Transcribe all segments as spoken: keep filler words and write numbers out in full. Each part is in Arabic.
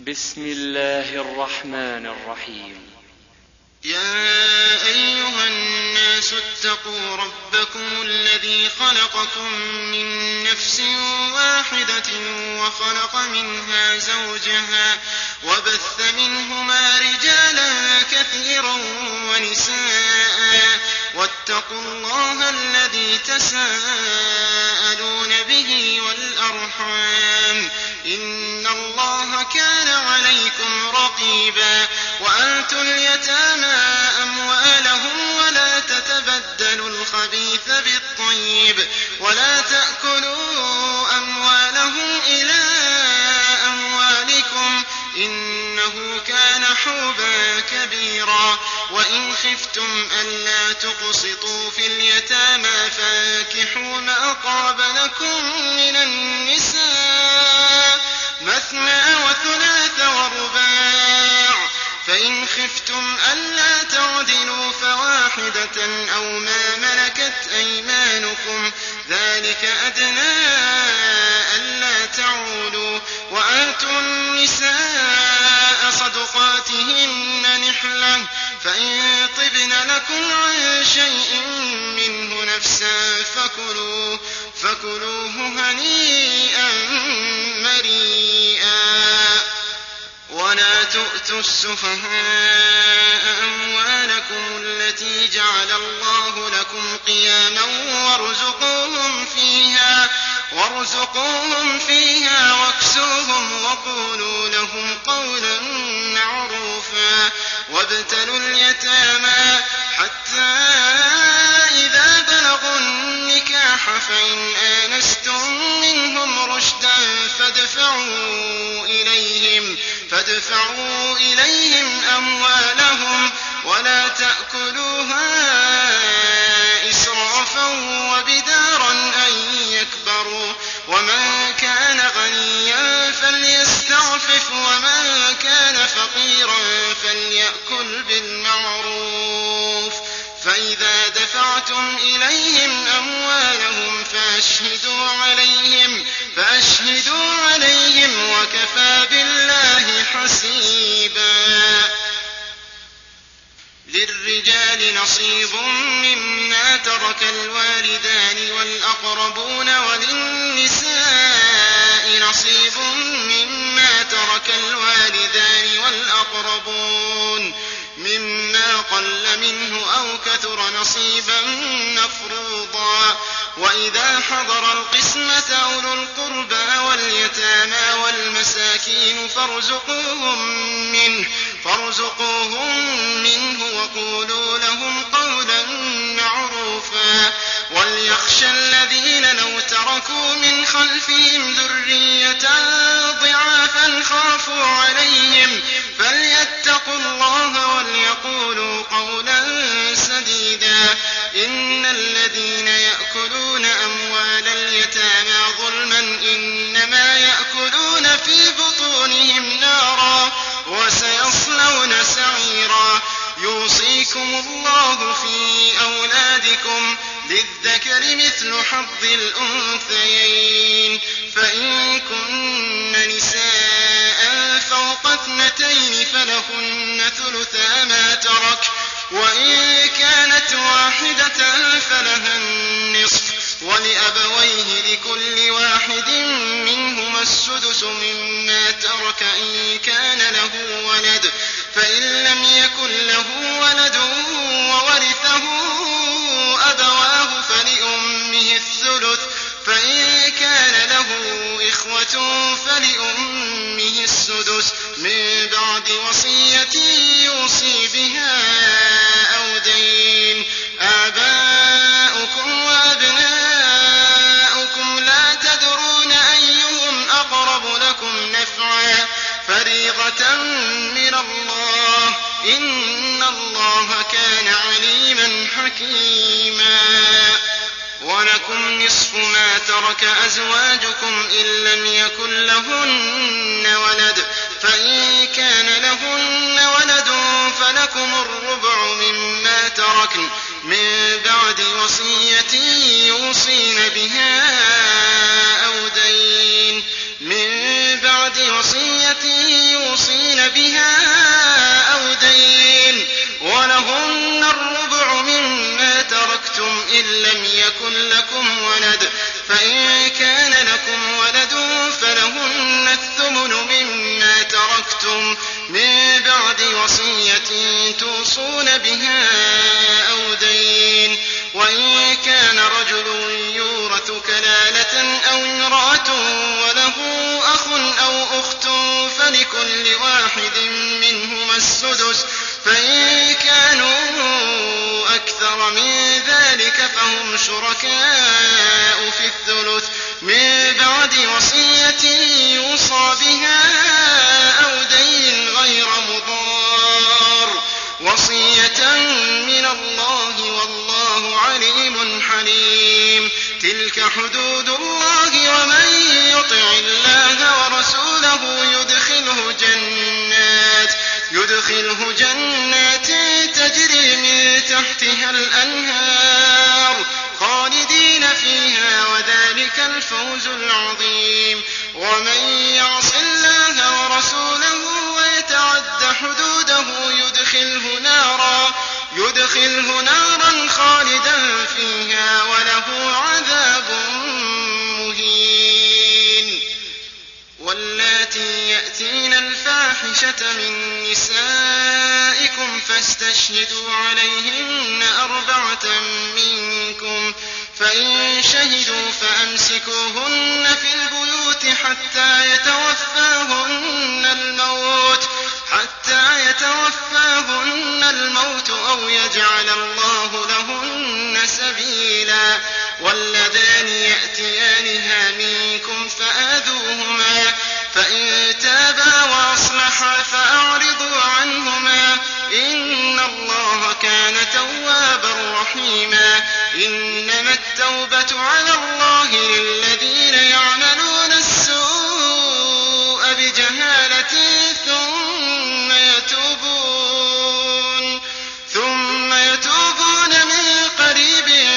بسم الله الرحمن الرحيم. يا أيها الناس اتقوا ربكم الذي خلقكم من نفس واحدة وخلق منها زوجها وبث منهما رجالا كثيرا ونساء واتقوا الله الذي تساءلون به والأرحام إن الله كان عليكم رقيبا. وآتوا اليتامى أموالهم ولا تتبدلوا الخبيث بالطيب ولا تأكلوا أموالهم إلى أموالكم إنه كان حوبا كبيرا. وإن خفتم ألا تقسطوا في اليتامى فانكحوا ما طاب لكم من النساء مثنى وثلاث ورباع فإن خفتم ألا تعدلوا فواحدة أو ما ملكت أيمانكم ذلك أدنى ألا تعولوا. وآتوا النساء صدقاتهن نحلة فإن طبن لكم عن شيء منه نفسا فكلوه فكلوه هنيئا مريئا. ولا تؤتوا السفهاء أموالكم التي جعل الله لكم قياما وارزقوهم فيها وارزقوهم فيها واكسوهم وقولوا لهم قولا معروفا. وابتلوا اليتامى حتى إذا بلغوا النكاح فإن آنستم منهم رشدا فادفعوا إليهم فادفعوا إليهم أموالهم ولا تأكلوها إسرافا وبدارا أن يكبروا. ومن كان غنيا فليستعفف ومن كان فقيرا فليأكل بالمعروف. فإذا دفعتم إليهم أموالهم فأشهدوا عليهم فأشهدوا عليهم وكفى بالله حسيبا. للرجال نصيب مما ترك الوالدان والأقربون وللنساء نصيب مما ترك الوالدان والأقربون مما قل منه أو كثر نصيبا مفروضا. وإذا حضر القسمة أولو القربى واليتامى والمساكين فارزقوهم منه, فارزقوهم منه وقولوا لهم قولا معروفا. وليخشى الذين لو تركوا من خلفهم ذرية ضعافا خافوا عليهم فليتقوا الله وليقولوا قولا سديدا. إن الذين يأكلون أموال اليتامى ظلما إنما يأكلون في بطونهم نارا وسيصلون سعيرا. يوصيكم الله في أولادكم للذكر مثل حظ الأنثيين فإن كن نساء فوق اثنتين فلهن ثلثا ما ترك وإن كانت واحدة فلها النصف ولأبويه لكل واحد منهما السدس مما ترك إن كان له ولد فإن لم يكن له ولد وورثه أبواه فلأمه الثلث فإن كان له إخوة فلأمه السدس من بعد وصية يوصي بها أو دين. آباؤكم وأبناؤكم لا تدرون أيهم أقرب لكم نفعا فريضة من الله إن الله كان عليما حكيما. ولكم نصف ما ترك أزواجكم إن لم يكن لهن ولد فإن كان لهن ولد فلكم الربع مما تركن من بعد وصية يوصين بها أو دين من بعد وصية يوصين بها أو دين ولهن الربع مما تركتم إن لم يكن لكم ولد فإن كان لكم ولد فلهن الثمن مما تركتم من بعد وصية توصون بها أو دين وإن كان رجل يورث كلالة أو امرأة وله أخ أو أخت فلكل واحد منهما السدس فإن كانوا أكثر من ذلك فهم شركاء في الثلث من بعد وصية يوصى بها أو دين غير مضار وصية من الله والله عليم حليم. تلك حدود الله ومن يطع الله ورسوله يدخله جنات يدخله جنات تجري من تحتها الأنهار خالدين فيها وذلك الفوز العظيم. ومن يعص الله ورسوله ويتعد حدوده يدخله نارا يدخله نارا خالدا فيها وله عذاب مهين. واللاتي يأتين الفاحشة من نسائكم فاستشهدوا عليهن أربعة منكم فإن شهدوا فأمسكوهن في البيوت حتى يتوفاهن الموت حتى يتوفاهن الموت أو يجعل الله لهن سبيلا. واللذان يأتيانها منكم فآذوهما فإن تابا وأصلحا فأعرضوا عنهما إن الله كان توابا رحيما. إنما التوبة على الله للذين يعملون السوء بجهالة ثم يتوبون ثم يتوبون من قريب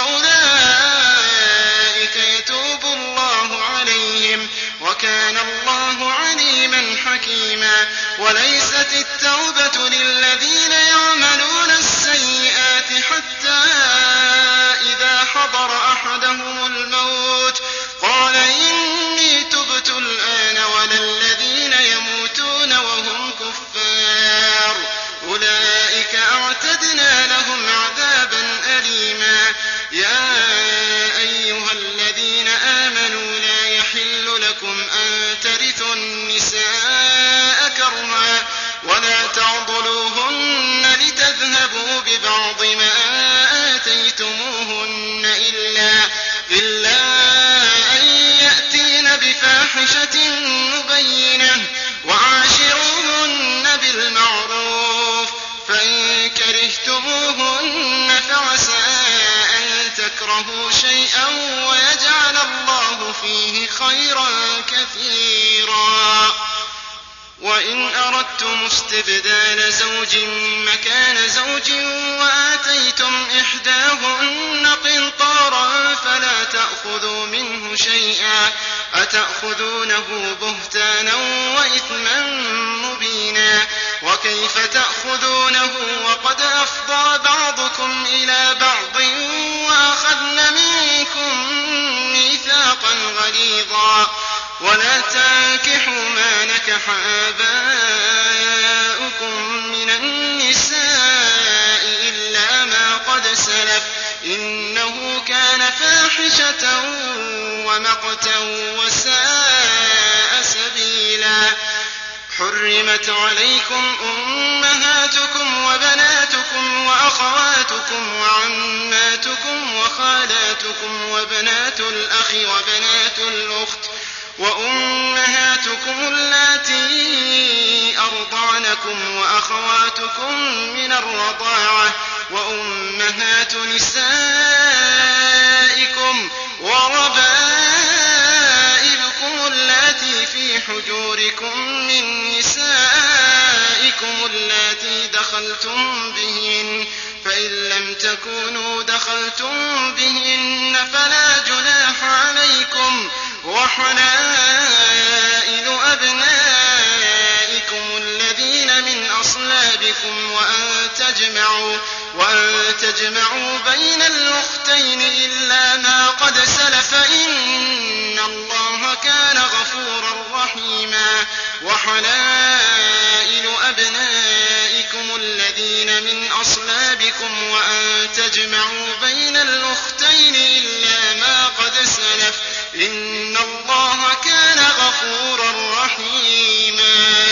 فأولئك يتوب الله عليهم وكان الله عليما حكيما. وليست التوبة للذين يعملون السيئات حتى إذا حضر أحدهم الموت قال إني تبت الآن ولا الذين يموتون وهم كفار أولئك أعتدنا لهم عذابا أليما. يا أيها الذين آمنوا لا يحل لكم أن ترثوا النساء كرها ولا تعضلوهن لتذهبوا ببعض ما آتيتموهن إلا, إلا أن يأتين بفاحشة مبينة وعاشروهن بالمعروف فإن كرهتموهن فعسى أن تكرهوا شيئا ويجعل الله فيه خيرا كثيرا. وإن أردتم استبدال زوج مكان زوج وآتيتم إحداهن قنطارا فلا تأخذوا منه شيئا أتأخذونه بهتانا وإثما مبينا. وكيف تأخذونه وقد أفضى بعضكم إلى بعض وأخذن منكم ميثاقا غليظا. ولا تنكحوا ما نكح آباؤكم من النساء إلا ما قد سلف إنه كان فاحشة ومقتا وساء سبيلا. حرمت عليكم أمهاتكم وبناتكم وأخواتكم وعماتكم وخالاتكم وبنات الأخ وبنات الأخت وأمهاتكم اللاتي أرضعنكم وأخواتكم من الرضاعة وأمهات نسائكم وربائبكم اللاتي في حجوركم من نسائكم اللاتي دخلتم بهن فإن لم تكونوا دخلتم بهن فلا جناح عليكم وحلائل أبنائكم الذين أصلابكم وأن تجمعوا, وأن تجمعوا بين الأختين إلا ما قد سلف إن الله كان غفورا رحيما. وحلائل أبنائكم الذين من أصلابكم وأن تجمعوا بين الأختين إلا ما قد سلف إن الله كان غفورا رحيما.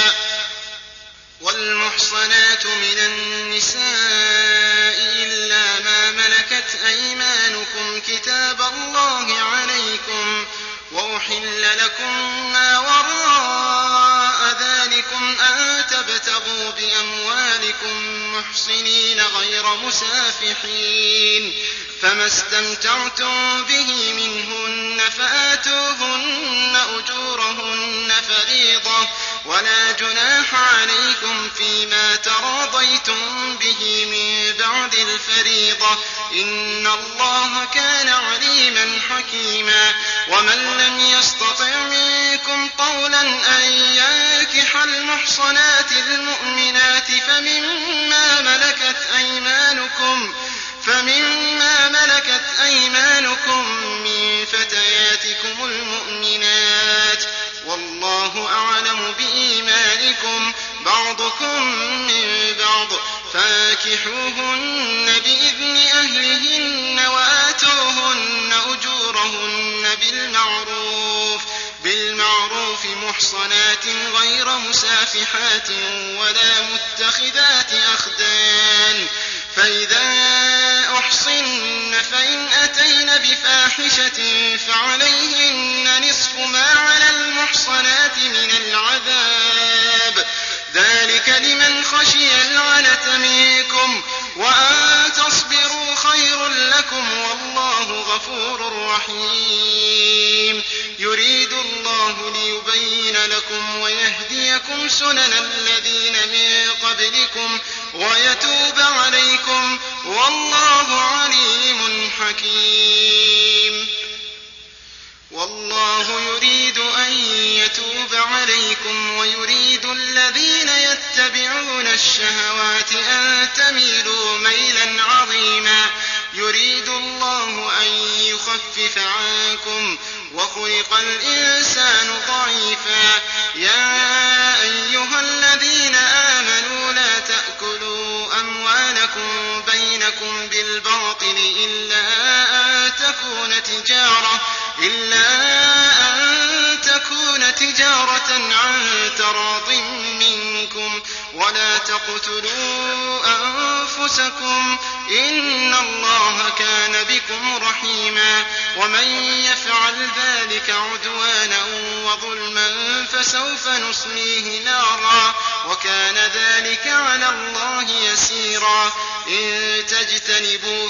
والمحصنات من النساء إلا ما ملكت أيمانكم كتاب الله عليكم, وأحل لكم ما وراء ذلكم أن تبتغوا بأموالكم محصنين غير مسافحين, فما استمتعتم به منهن فآتوهن أجورهن فريضة, ولا جناح عليكم فيما تراضيتم به من بعد الفريضة إن الله كان عليما حكيما. ومن لم يستطع منكم طولا أن ينكح المحصنات المؤمنات فمما ملكت أيمانكم فمما ملكت أيمانكم من فتياتكم المؤمنات, والله أعلم بإيمانكم بعضكم من بعض, فانكحوهن بإذن أهلهن وآتوهن أجورهن بالمعروف, بالمعروف محصنات غير مسافحات ولا متخذات أخدان. فإذا أحصن فإن أتين بفاحشة فعليهن نصف ما على المحصنات من العذاب, ذلك لمن خشي العنة منكم, وأن تصبروا خير لكم والله غفور رحيم. يريد الله ليبين لكم ويهديكم سنن الذين من قبلكم ويتوب عليكم, والله عليم حكيم. والله يريد أن يتوب عليكم ويريد الذين يتبعون الشهوات أن تميلوا ميلا عظيما. يريد الله أن يخفف عنكم وخلق الإنسان ضعيفا. يا أيها الذين آمنوا لا تأكلوا أموالكم بينكم بالباطل إلا أن تكون تجارة إلا أن تكون تجارة عن تراض منكم, ولا تقتلوا أنفسكم إن الله كان بكم رحيما. ومن يفعل ذلك عدوانا وظلما فسوف نصليه نارا, وكان ذلك على الله يسيرا. إن تجتنبوا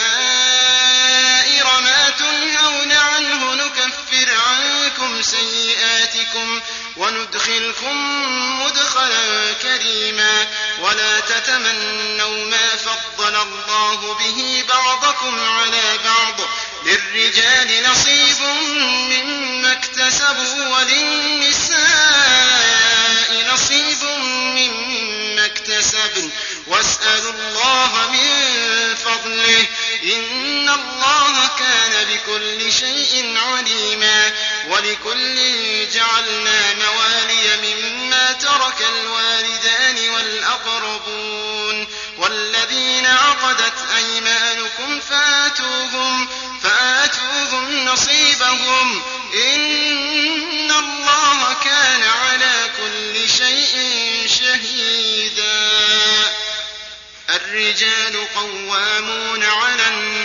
كبائر ما تنهون عنه نكفر عنكم سيئاتكم وندخلكم مدخلا كريما. ولا تتمنوا ما فضل الله به بعضكم على بعض, للرجال نصيب مما اكتسبوا وللنساء نصيب مما اكتسبن, واسألوا الله من فضله إن الله كان بكل شيء عليما. ولكل جعلنا موالي مما ترك الوالدان والأقربون والذين عقدت أيمانكم فآتوهم, فآتوهم نصيبهم إن الله كان على كل شيء شهيدا. الرجال قوامون على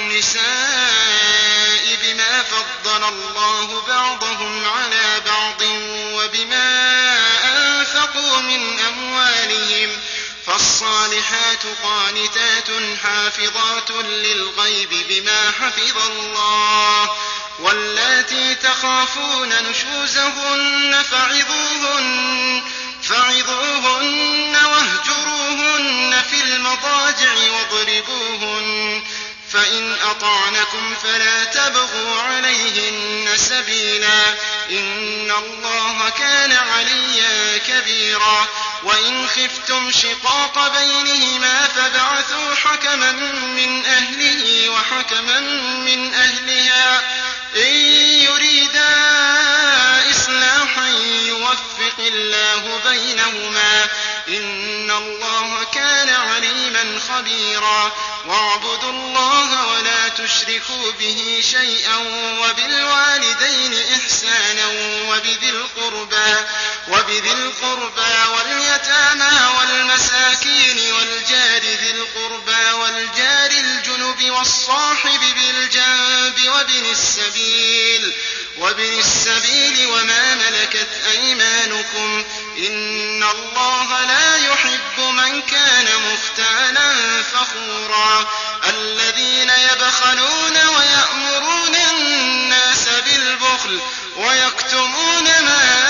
النساء بما فضل الله بعضهم على بعض وبما أنفقوا من أموالهم, فالصالحات قانتات حافظات للغيب بما حفظ الله. واللاتي تخافون نشوزهن فعظوهن, فعظوهن واهجروهن في المضاجع واضربوهن, فإن أطعنكم فلا تبغوا عليهن سبيلا إن الله كان عليا كبيرا. وإن خفتم شقاق بينهما فابعثوا حكما من أهله وحكما من أهلها إن يريدا إصلاحا يوفق الله بينهما إن الله كان عليما خبيرا واعبدوا الله ولا تشركوا به شيئا وبالوالدين إحسانا وبذي القربى, وبذي القربى واليتامى والمساكين والجار ذي القربى والجار الجنب والصاحب بالجنب وابن السبيل, وابن السبيل وما ملكت أيمانكم إن الله لا يحب من كان مختالا فخورا الذين يبخلون ويأمرون الناس بالبخل ويكتمون ما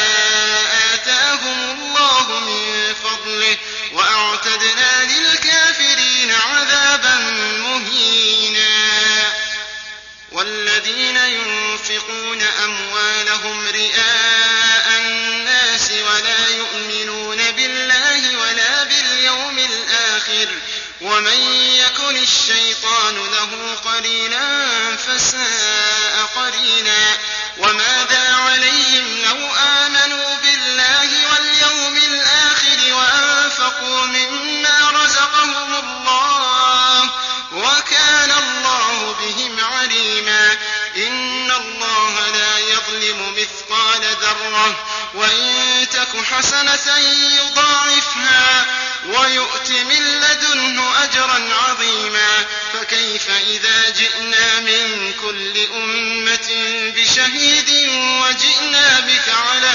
آتاهم الله من فضله وأعتدنا للكافرين عذابا مهينا والذين ينفقون أموالهم رئاء الناس ولا يؤمنون بالله ولا باليوم الآخر ومن يكن الشيطان له قرينا فساء قرينا وماذا عليهم لو آمنوا بالله واليوم الآخر وأنفقوا مما رزقهم الله وكان الله بهم عليما إن الله لا يظلم مثقال ذرة وإن تك حسنة يضاعفها ويؤت من لدنه أجرا عظيما فكيف إذا جئنا من كل أمة بشهيد وجئنا بك على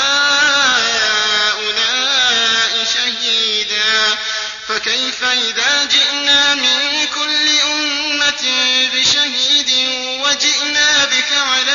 هؤلاء شهيدا فكيف إذا جئنا من كل أمة بشهيد وجئنا بك على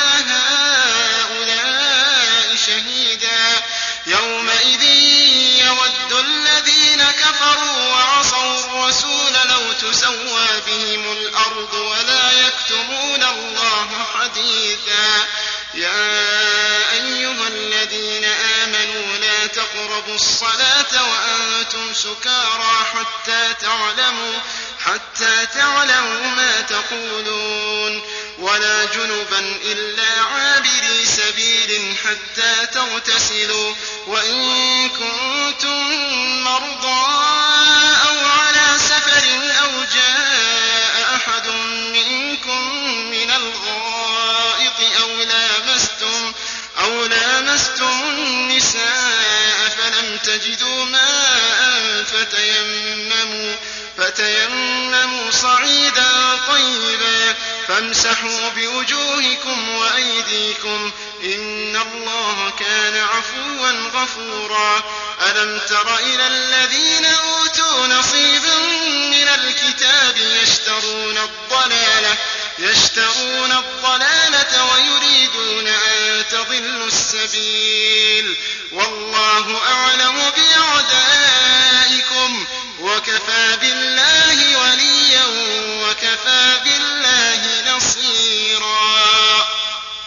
هؤلاء شهيدا يومئذ يود الذين كفروا وعصوا الرسول لو تسوى بهم الأرض ولا يكتمون الله حديثا يا أيها الذين آمنوا لا تقربوا الصلاة وأنتم سكارى حتى تعلموا حتى تعلموا ما تقولون ولا جنبا إلا عابري سبيل حتى تغتسلوا وإن كنتم مرضى أو على سفر أو جاء أحد منكم من الغائط أو لامستم أو لامستم النساء فلم تجدوا ماء فتيمموا فتيمموا صعيدا طيبا فامسحوا بوجوهكم وأيديكم إن الله كان عفوا غفورا ألم تر إلى الذين أوتوا نصيبا من الكتاب يشترون الضلالة يشترون الضلالة ويريدون أن تضلوا السبيل والله أعلم بأعدائكم وكفى بالله وليا وكفى بالله نصيرا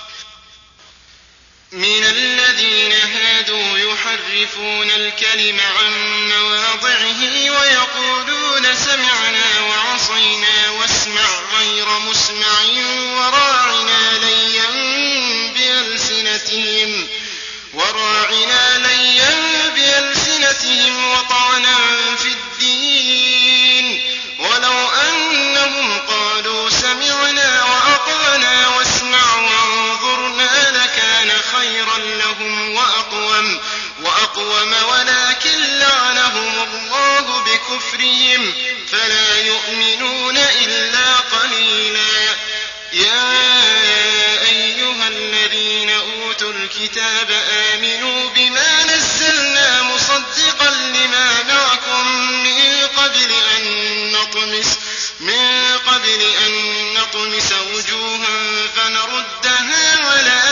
من الذين هادوا يحرفون الكلم عن مواضعه ويقولون سمعنا وعصينا واسمع غير مسمع وراعنا ليا بألسنتهم وراعنا ليا بألسنتهم وطعنا في الدين ولو أنهم قالوا سمعنا وأطعنا واسمع وانظرنا لكان خيرا لهم وأقوم, وأقوم ولكن لعنهم الله بكفرهم فلا يؤمنون إلا قليلا يا أيها الذين أوتوا الكتاب آمنوا بما نزلنا مصدقا لما معكم من قبل أن نطمس من قبل أن نطمس وجوها فنردها على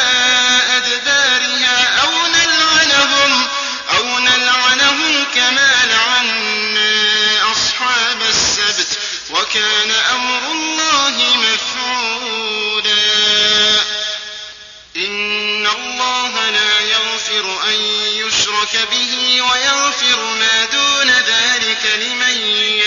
أدبارها أو نلعنهم أو نلعنهم كما لعنا أصحاب السبت وكان أمر الله مفعولا إن الله لا يغفر يغفر أن يشرك به ويغفر ما دون ذلك لمن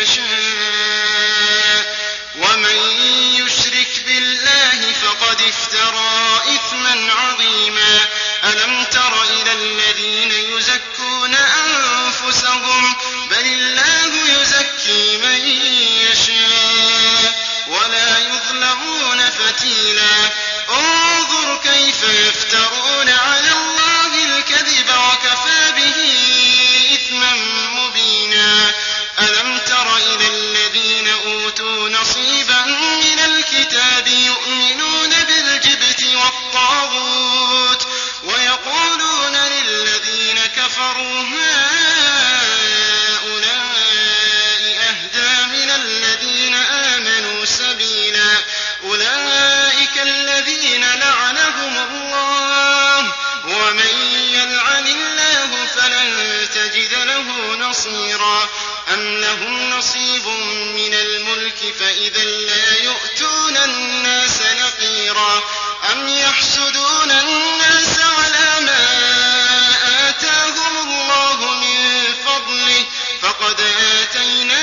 يشاء ومن يشرك بالله فقد افترى إثما عظيما. ألم تر إلى الذين يزكون أنفسهم بل الله يزكي من يشاء ولا يظلمون فتيلا. انظر كيف يفترون على الله الكذب وكفى به إثما مبينا. ألم تر إلى الذين أوتوا نصيبا من الكتاب يؤمنون بالجبت والطاغوت ويقولون للذين كفروا هؤلاء أهدى من الذين آمنوا سبيلا. أولئك الذين لعنهم الله ومن يلعن الله فلن تجد له نصيرا. أم لهم نصيب من الملك فإذا لا يؤتون الناس نقيرا. أم يحسدون الناس على ما آتاهم الله من فضله فقد آتينا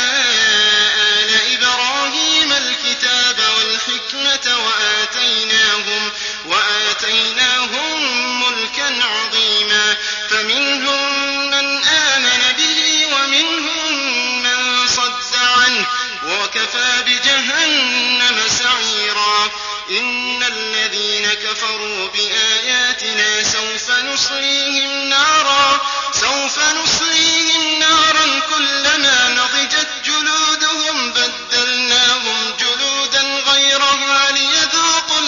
آل إبراهيم الكتاب والحكمة وآتيناهم, وآتيناهم ملكا عظيما. فمنهم من آمن به ومنهم من صد عنه وكفى بجهنم سعيرا. إن الذين كفروا بآياتنا سوف نصليهم نارا سوف نصليهم نارا كلما نضجت جلودهم بدلناهم جلودا غيرها ليذوقوا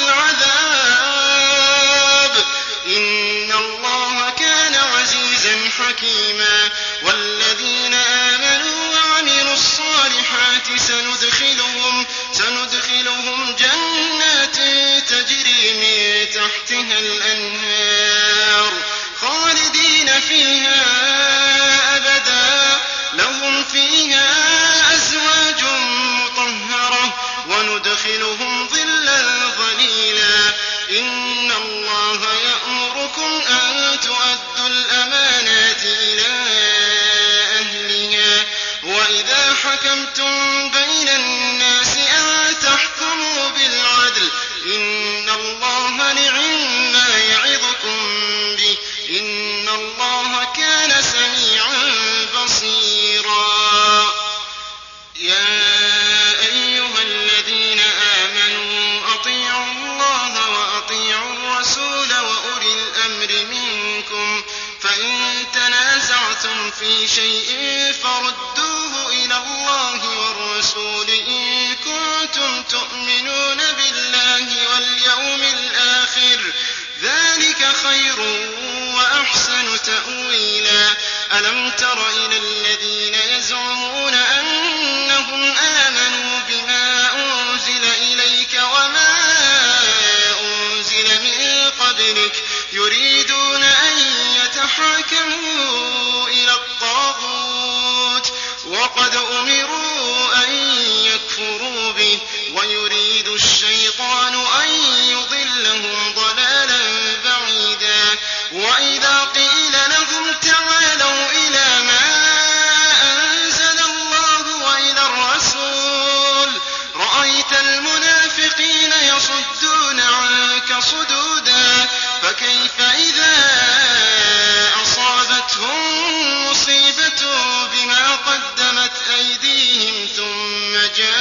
العذاب إن الله كان عزيزا حكيما. والذين آمنوا وعملوا الصالحات سندخلهم, سندخلهم جنات تجري من تحتها الأنهار خالدين فيها أبدا لهم فيها أزواج مطهرة وندخلهم ظلا ظليلا. إن الله يأمركم أن تؤدوا الأمانات إلى أهلها وإذا حكمتم بين الناس أن تحكموا بالعدل إن الله نعم ما يعظكم به إن الله كان سميعا بصيرا. يا أيها الذين آمنوا أطيعوا الله وأطيعوا الرسول وأولي الأمر منكم فإن تنازعتم في شيء فردوه إلى الله والرسول إن كنتم تؤمنون بالله واليوم الآخر ذلك خير وأحسن تأويلا. ألم تر إلى الذين يزعمون أنهم آمنوا بما أنزل إليك وما أنزل من قبلك يريدون أن يتحاكموا إلى الطاغوت وقد أمروا أن يكفروا به ويريد الشيطان أن يضلهم ضلالا بعيدا. وإذا قيل لهم تعالوا إلى ما أنزل الله وإلى الرسول رأيت المنافقين يصدون عنك صدودا. فكيف إذا أصابتهم مصيبة بما قدمت أيديهم ثم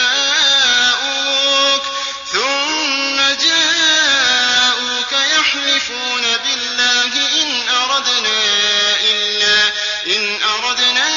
جاءوك ثم جاءوك يحلفون بالله إن أردنا إلا إن أردنا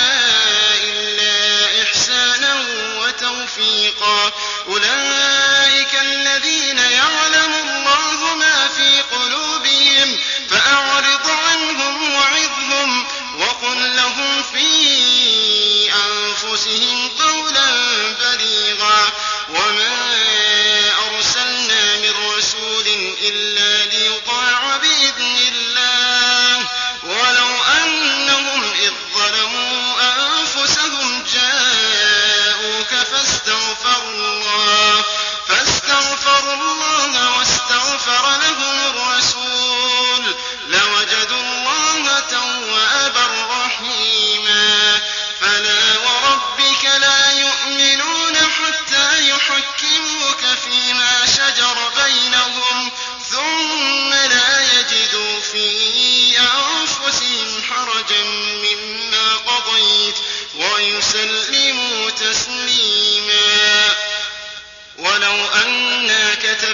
إلا إحسانا وتوفيقا. أولئك الذين يعلم الله ما في قلوبهم فأعرض عنهم وعظهم وقل لهم في أنفسهم قولا بليغا. وما أرسلنا من رسول إلا ليطاع بإذن الله ولو أنهم إذ ظلموا أنفسهم جاءوك فاستغفروا الله فاستغفروا الله واستغفر لهم الرسول لوجدوا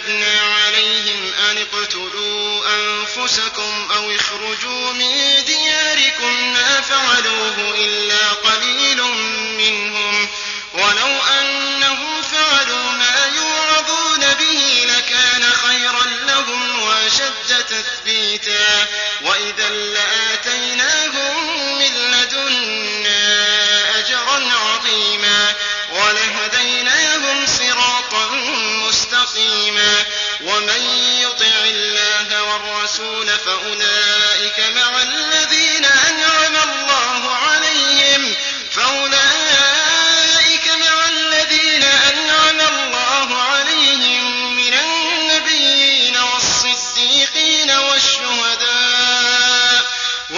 كتبنا عليهم أن اقتلوا أنفسكم أو اخرجوا من دياركم ما فعلوه إلا قليل منهم ولو أنهم فعلوا ما يوعظون به لكان خيرا لهم وأشد تثبيتا وإذا لآتيناهم من لدنا أجرا عظيما ولهديناهم صراطا مستقيما ومن يطع الله والرسول فأولئك مع الذين أنعم الله عليهم فأولئك مع الذين أنعم الله عليهم من النبيين والصديقين والشهداء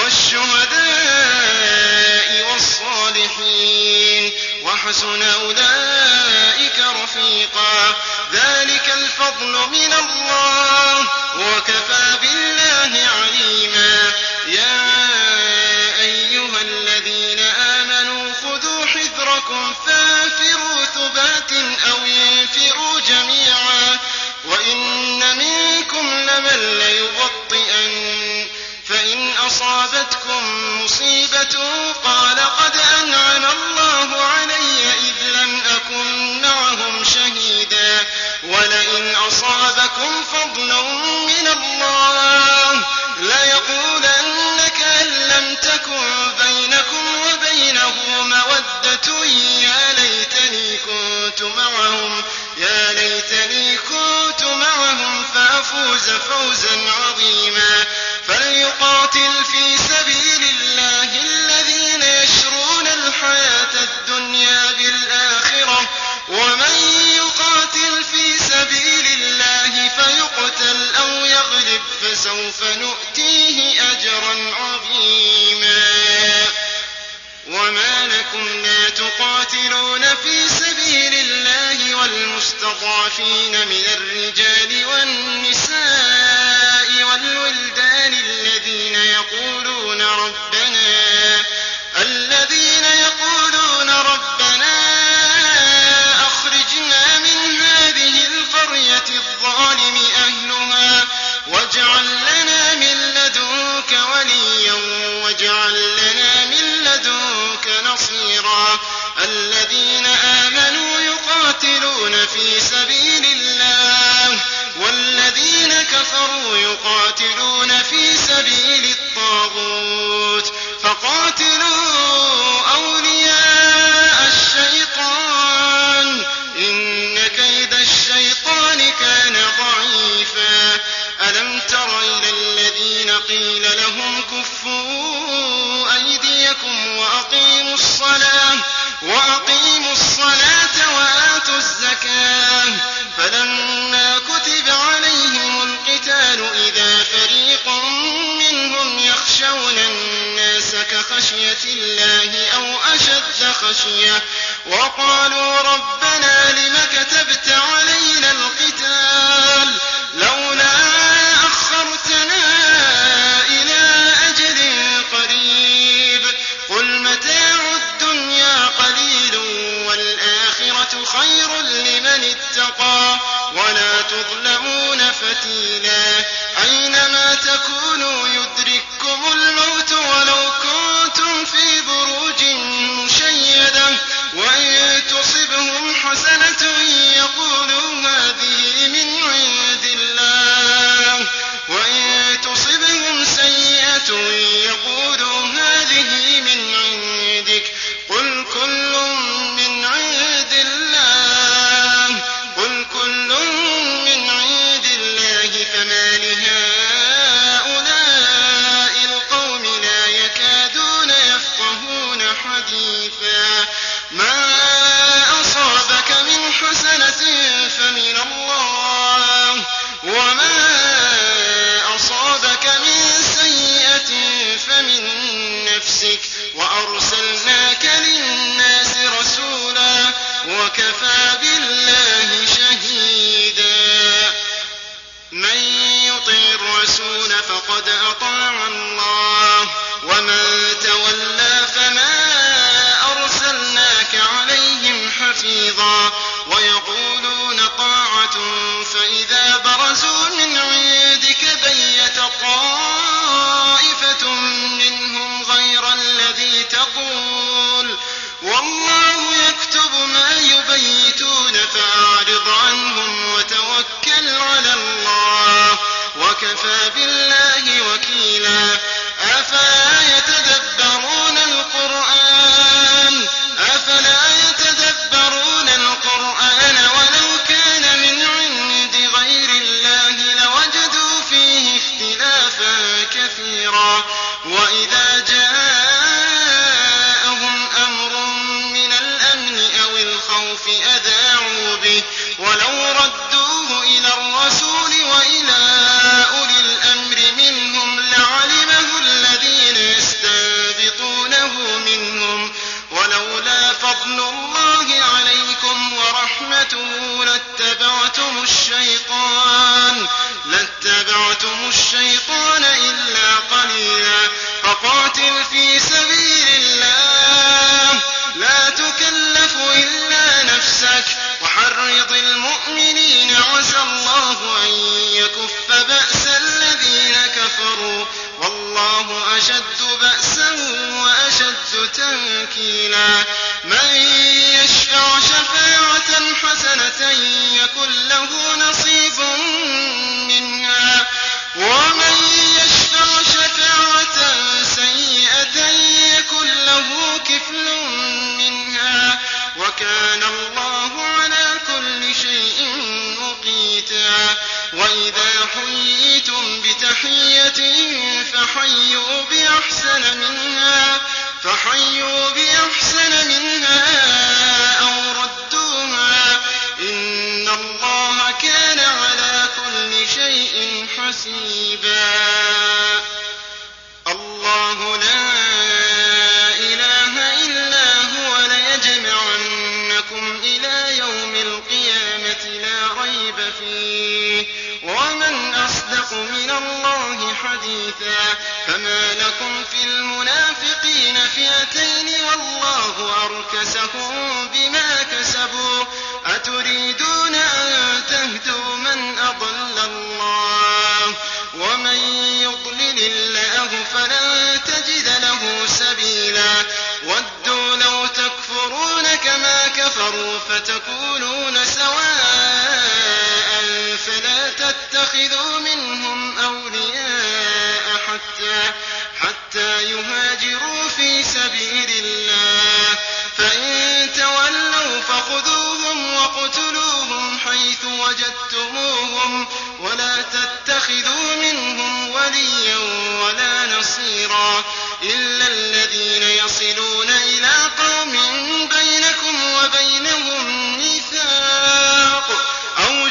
والشهداء والصالحين وحسن أولئك رفيقا ذلك الفضل من الله وكفى بالله عليما يا أيها الذين آمنوا خذوا حذركم فانفروا ثبات أو انفروا جميعا وإن منكم لمن ليبطئن فإن أصابتكم مصيبة قال قد أنعم الله علي إذ لم أكن معهم شهيدا ولئن أصابكم فضل من الله ليقولن كأن لم تكن بينكم وبينه مودة يا ليتني كنت معهم يا ليتني كنت معهم فأفوز فوزا عظيما فليقاتل في سبيل الله الذين يشرون الحياة الدنيا بالآخرة ومن يقاتل في سبيل الله فيقتل أو يغلب فسوف نؤتيه أجرا عظيما وما لكم لا تقاتلون في سبيل الله والمستضعفين من الرجال والنساء والولدان الذين يقولون ربنا الذين يقولون ربنا أخرجنا من هذه القرية الظالم أهلها واجعل لنا من لدنك وليا واجعل لنا من لدنك نصيرا الذين آمنوا يقاتلون في سبيل الله والذين كفروا يقاتلون في سبيل الطاغوت فقاتلوا أولياء الشيطان إن كيد الشيطان كان ضعيفا ألم تر إلى الذين قيل لهم كفوا أيديكم وأقيموا الصلاة وأقيموا الصلاة وآتوا الزكاة فلما كتب عليهم القتال إذا فريق منهم يخشون الناس كخشية الله أو أشد خشية وقالوا ربنا لم كتبت علينا القتال لولا أخرتنا إلى أجل قريب قل متاع الدنيا قليل والآخرة خير لمن اتقى ولا تظلمون فتيلا أينما تكونوا يدرككم الموت ولو كنتم في بروج مشيدة وإن تصبهم حسنة يقولوا هذه من عند الله وإن تصبهم سيئة يقولوا هذه من عندك قل كل من عند الله قل كل من عند الله فما لهؤلاء القوم لا يكادون يفقهون حديثا ما أصابك من حسنة فمن الله وما أصابك من سيئة فمن نفسك وأرسلناك للناس رسولا وكفى بالله شهيدا من يطع الرسول فقد أطاع الله ومن تولى فما أرسلناك عليهم حفيظا ويقولون طاعة طاعة فإذا برزوا من عندك بيت طائفة منهم غير الذي تقول والله يكتب ما يبيتون فأعرض عنهم وتوكل على الله وكفى بالله وكيلا. أفلا يتدبرون القرآن أفلا يتدبرون القرآن ولو كان من عند غير الله لوجدوا فيه اختلافا كثيرا. وإذا جاءهم أمر من الأمن أو الخوف أذاعوا به ولو ردوه إلى الرسول وإلى أولي الأمر منهم لعلمه الذين يستنبطونه منهم ولولا فضل الله عليكم ورحمته لاتبعتم الشيطان لاتبعتم الشيطان إلا قليلا. فقاتل في سبيل الله لا تكلف إلا نفسك وحرض المؤمنين عسى الله أن يكف بأس الذين كفروا والله أشد بأسا وأشد تنكيلا. من يشفع شفاعة حسنة يكن له نصيب منها ومن يشفع شفاعة سيئة يكن له كفل منها وكان الله على كل شيء مقيتا. وإذا حييتم بتحية فحيوا بأحسن منها فحيوا بأحسن منها أو ردوها إن الله كان على كل شيء حسيبا. الله لا إله إلا هو ليجمعنكم إلى يوم القيامة لا ريب فيه ومن أصدق من الله حديثا. فما لكم في المنافقين فئتين والله أركسهم بما كسبوا أتريدون أن تهدوا من أضل الله ومن يضلل الله فلن تجد له سبيلا. ودوا لو تكفرون كما كفروا فتكونون سواء فلا تتخذوا منهم أولياء حتى حتى يهاجروا في سبيل الله فإن تولوا فخذوهم وقتلوهم حيث وجدتموهم ولا تتخذوا منهم وليا ولا نصيرا إلا الذين يصلون إلى قوم بينكم وبينهم ميثاق أو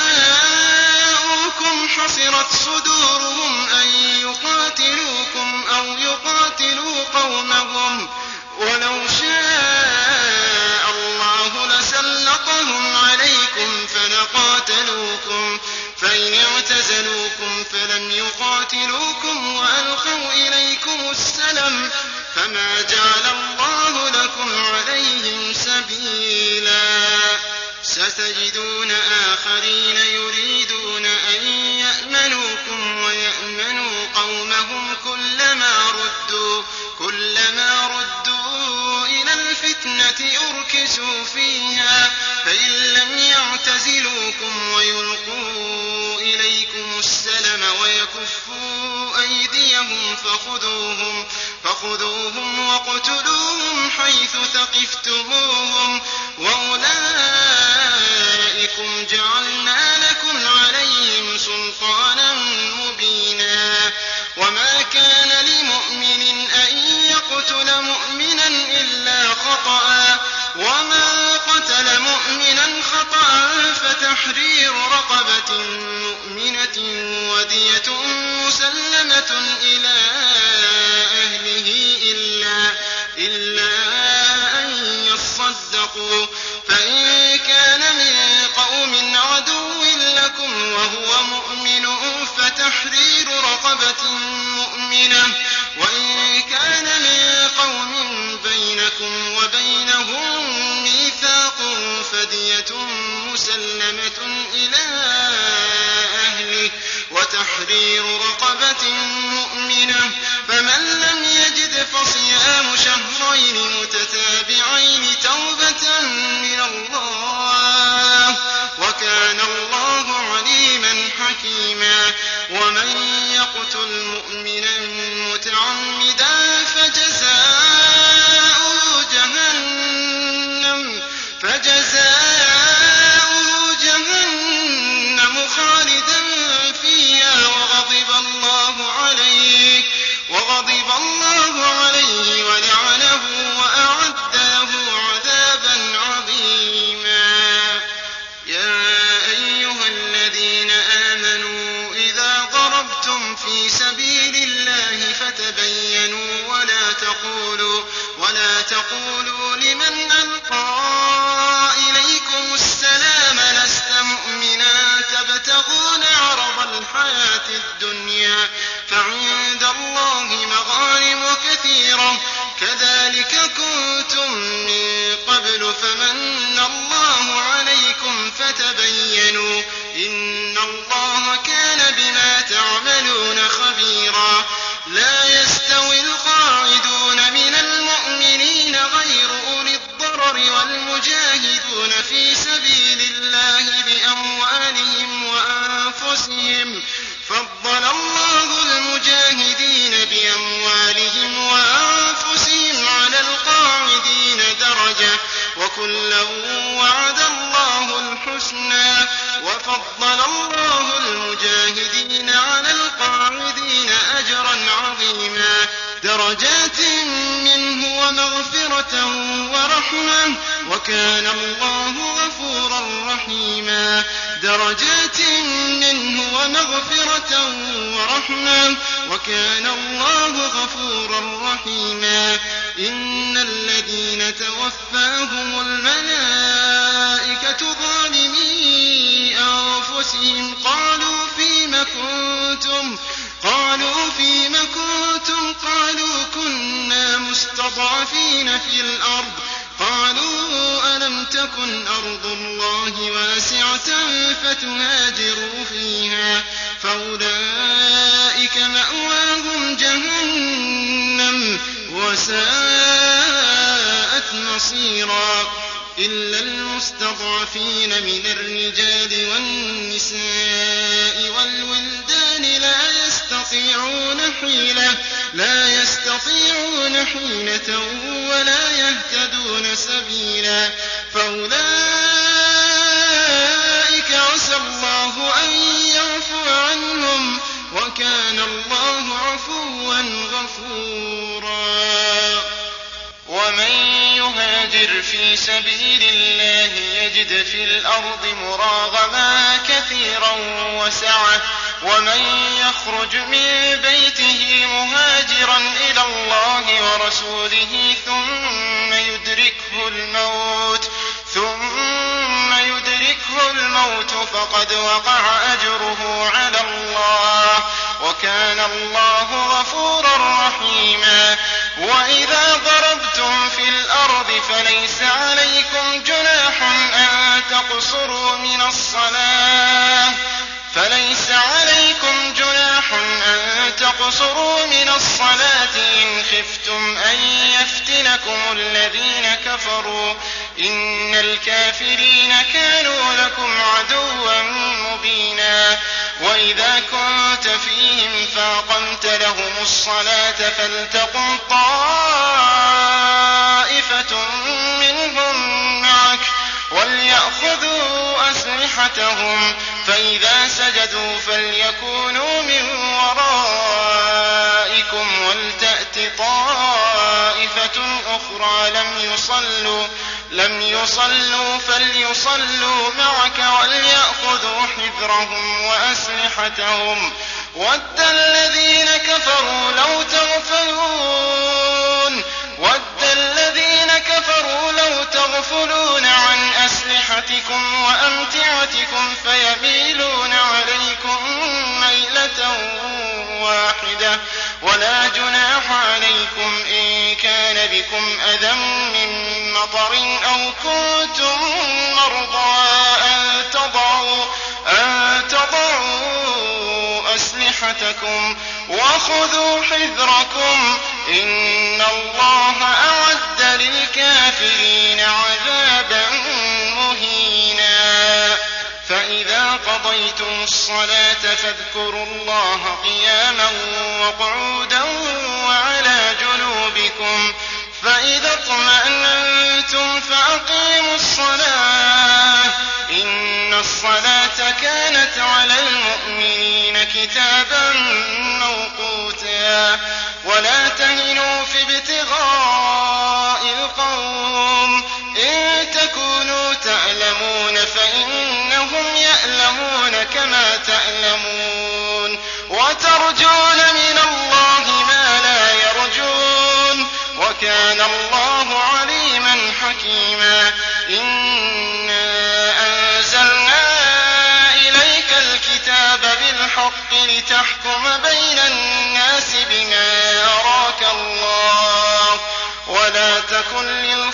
جاءوكم حصرت صدورهم أن يقاتلوكم أو يقاتلوا قومهم ولو شاء الله لسلطهم عليكم فلقاتلوكم فإن اعتزلوكم فلم يقاتلوكم وألقوا إليكم السلم فما جعل الله لكم عليهم سبيلا. ستجدون آخرين يريدون أن يأمنوكم ويأمنوا قومهم كلما ردوا كلما ردوا إلى الفتنة أركسوا فيها فإن لم يعتزلوكم ويلقوا إليكم السلم ويكفوا أيديهم فخذوهم فخذوهم وقتلوهم حيث ثقفتموهم وأولئكم جعلنا لكم عليهم سلطانا مبينا. وما كان لمؤمن أن يقتل مؤمنا إلا خطأ ومن قتل مؤمنا خطأ فتحرير رقبة مؤمنة ودية مسلمة إلى أهله إلا, إلا أن يصدقوا فإن كان من قوم عدو لكم وهو مؤمن فتحرير رقبة مؤمنة وإن كان من قوم بينكم وبينهم ميثاق فدية مسلمة إلى أهله وتحرير رقبة مؤمنة، فمن لم يجد فصيام شهرين متتابعين توبة من الله، وكان الله عليما حكيما. ومن يقتل مؤمنا متعمدا فجزاؤه جهنم فجزاؤه جهنم خالدا فيها وغضب الله عليه وغضب الله عليه ولعنه وأعد له عذابا عظيما. يا أيها الذين آمنوا إذا ضربتم في سبيل الله فتبينوا ولا تقولوا ولا تقولوا لمن ألقى إليكم السلام لست مؤمنا تبتغون عرض الحياة الدنيا فعند الله مغانم كثيرة كذلك كنتم من قبل فمن الله عليكم فتبينوا إن الله كان بما تعملون خبيرا. لا يستوي القاعدون من المؤمنين غير أولي الضرر والمجاهدون في سبيل الله بأموالهم وأنفسهم فضل الله المجاهدين بأموالهم وأنفسهم على القاعدين درجة وكلا وعد الله الحسنى وفضل الله المجاهدين على القاعدين أجرا عظيما درجات منه ومغفرة ورحمة وكان الله غفورا رحيما. درجات منه ومغفرة ورحمة وكان الله غفورا رحيما. إن الذين توفاهم الملائكة ظالمي أنفسهم قالوا فيم كنتم قالوا فيم كنتم قالوا كنا مستضعفين في الأرض قالوا ألم تكن أرض الله واسعة فتهاجروا فيها فأولئك مأواهم جهنم وساءت مصيرا. إلا المستضعفين من الرجال والنساء والولدان لا يستطيعون حيلة لا يستطيعون حيلة ولا يهتدون سبيلا فأولئك عسى الله أن يعفو عنهم وكان الله عفوا غفورا. ومن يهاجر في سبيل الله يجد في الأرض مراغما كثيرا وسعة ومن يخرج من بيته مهاجرا إلى الله ورسوله ثم يدركه الموت ثم يدركه الموت فقد وقع أجره على الله وكان الله غفورا رحيما. وإذا ضربتم في الأرض فليس عليكم جناح أن تقصروا من الصلاة فليس عليكم جناح أن تقصروا من الصلاة إن خفتم أن يفتنكم الذين كفروا إن الكافرين كانوا لكم عدوا مبينا. وإذا كنت فيهم فأقمت لهم الصلاة فلتقم طائفة منهم معك وليأخذوا أسلحتهم فإذا سجدوا فليكونوا من ورائكم ولتأت طائفة أخرى لم يصلوا لم يصلوا فليصلوا معك وليأخذوا حذرهم وأسلحتهم ود الذين كفروا لو تغفلون ود الذين كفروا لو تغفلون عن أسلحتكم وأمتعتكم فيميلون عليكم ميلة واحدة ولا جناح عليكم إن كان بكم أذى من مطر أو كنتم مرضى أن تضعوا, أن تضعوا أسلحتكم وخذوا حذركم إن الله أعد للكافرين عذابا مهينا. فإذا قضيتم الصلاة فاذكروا الله قياما وقعودا وعلى جنوبكم فإذا اطمأننتم فأقيموا الصلاة إن الصلاة كانت على المؤمنين كتابا موقوتا. ولا تهنوا في ابتغاء القوم إن تكونوا تألمون فإنهم يألمون كما تألمون وترجون من الله ما لا يرجون وكان الله عليما حكيما. إنا أنزلنا إليك الكتاب بالحق لتحكم بين الناس بما أراك الله ولا تكن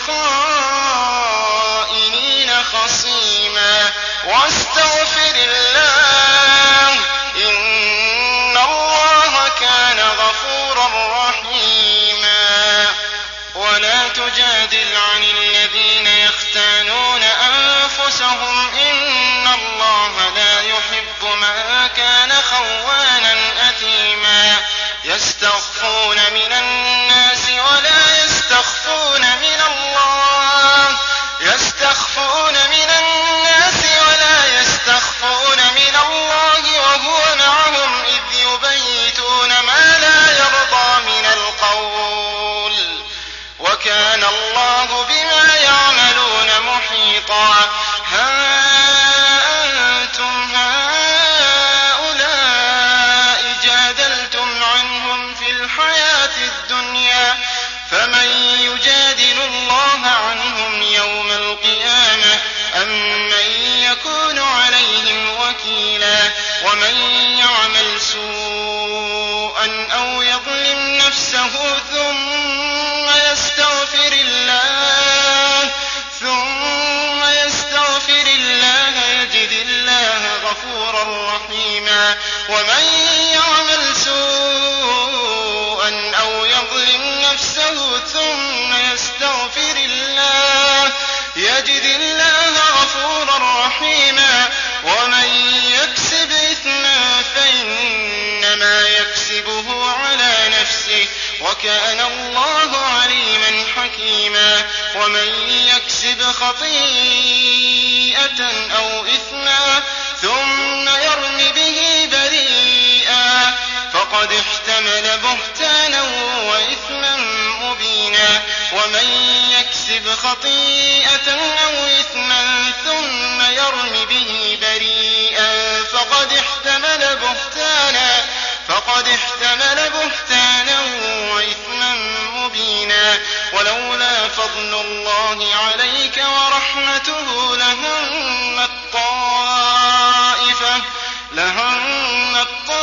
للخائنين خصيما واستغفر الله إن الله كان غفورا رحيما. ولا تجادل عن الذين يختانون أنفسهم إن الله لا يحب من كان خوانا أثيما. يستخفون من الناس ولا يستخفون من الله يستخفون من الناس ولا يستخفون من الله وهو معهم إذ يبيتون ما لا يرضى من القول وكان الله بما يعملون محيطا. ها أنتم هؤلاء جادلتم عنهم في الحياة الدنيا فمن يجادل الله عنهم يوم القيامة أم من يكون عليهم وكيلا. ومن يعمل سوءا أو يظلم نفسه ثم يستغفر الله ثم يستغفر الله يجد الله غفورا رحيما. ومن يعمل سوءا أو يظلم نفسه ثم يستغفر الله يجد الله غفورا رحيما. ومن يكسب إثما فإنما يكسبه على نفسه وكان الله عليما حكيما. ومن يكسب خطيئة أو إثما ثم يرم به بريئا فقد احتمل بهتانا وإثما مبينا. ومن يكسب خطيئة أو إثما ثم يرم به بريئا فقد احتمل بهتانا فقد احتمل بهتانا وإثما مبينا. ولولا فضل الله عليك ورحمته لهمت طائفة لهمت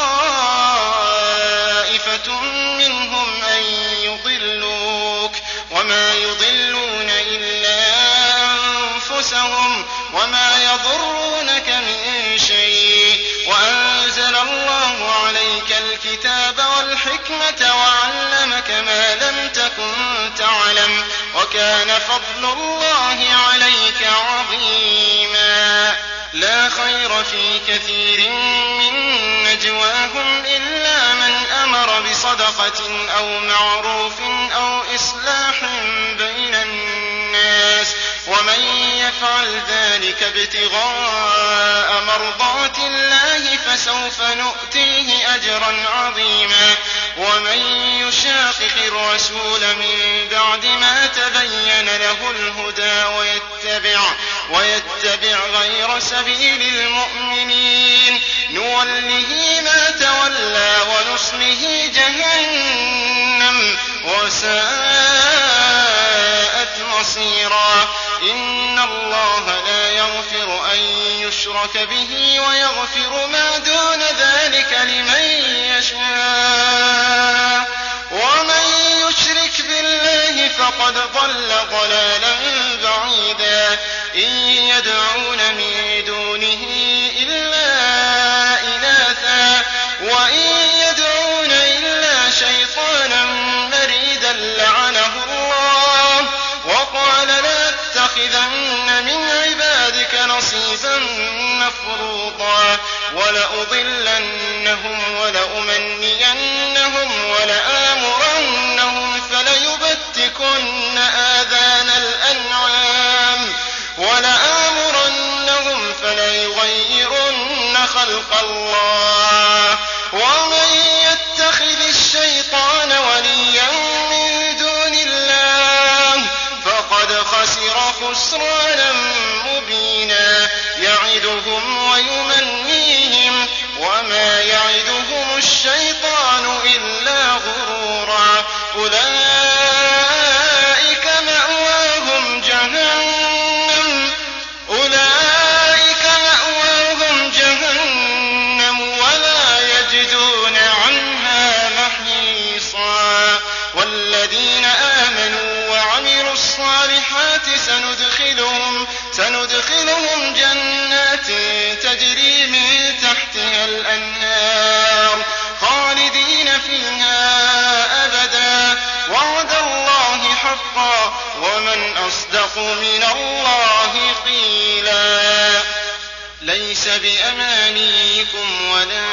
طائفة منهم أن يضلوك وما يضلون إلا أنفسهم وما يضرونك من شيء. وأنزل الله عليك الكتاب والحكمة وعلمك ما لم تكن تعلم وكان فضل الله عليك عظيما. لا خير في كثير من نجواهم إلا من أمر بصدقة أو معروف أو إصلاح بين الناس ومن يفعل ذلك ابتغاء مرضات الله فسوف نؤتيه أجرا عظيما. ومن يشاقق الرسول من بعد ما تبين له الهدى ويتبع, ويتبع غير سبيل المؤمنين نوله ما تولى ونصله جهنم وساءت مصيرا. إن الله لا يغفر أن يشرك به ويغفر ما دون ذلك لمن يشاء ومن يشرك بالله فقد ضل ضلالا يدعون من دونه إلا إناثا وإن يدعون إلا شيطانا مريدا لعنه الله وقال لأتخذن من عبادك نصيبا مفروضا ولأضلنهم ولأمنينهم ولآمرنهم فليبتكن آذان الأنعام ولآمرنهم فليغيرن خلق الله ومن يتخذ الشيطان وليا من دون الله فقد خسر خسرانا مبينا يعدهم ويمنيهم وما يعدهم الشيطان إلا غرورا أولئك مأواهم جهنم أولئك مأواهم جهنم ولا يجدون عنها محيصا والذين آمنوا وعملوا الصالحات سندخلهم سندخلهم جنات تجري من تحتها الأنهار خالدين فيها أبدا وعد الله حقا ومن أصدق من الله قيلا ليس بأمانيكم ولا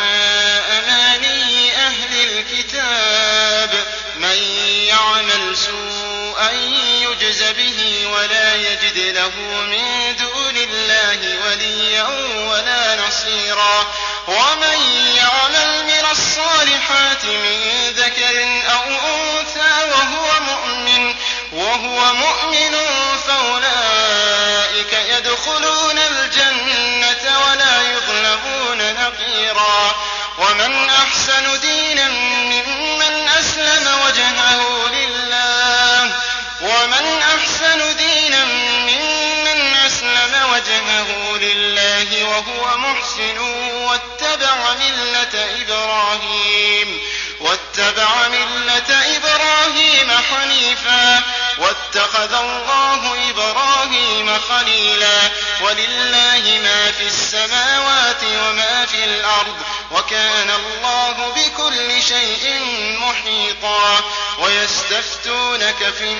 أماني أهل الكتاب من يعمل سوءا يجز به ولا يجد له من دون الله وليا ولا نصيرا ومن يعمل من الصالحات من ذكر أو أنثى وهو مؤمن وهو مؤمن فأولئك يدخلون الجنة ولا يظلمون نقيرا ومن أحسن دينا ممن أسلم وجهه لله ومن أحسن دينا ممن أسلم وجهه لله وهو محسن واتبع ملة إبراهيم واتبع ملة إبراهيم حنيفا واتخذ الله إبراهيم خليلا ولله ما في السماوات وما في الأرض وكان الله بكل شيء محيطا ويستفتونك في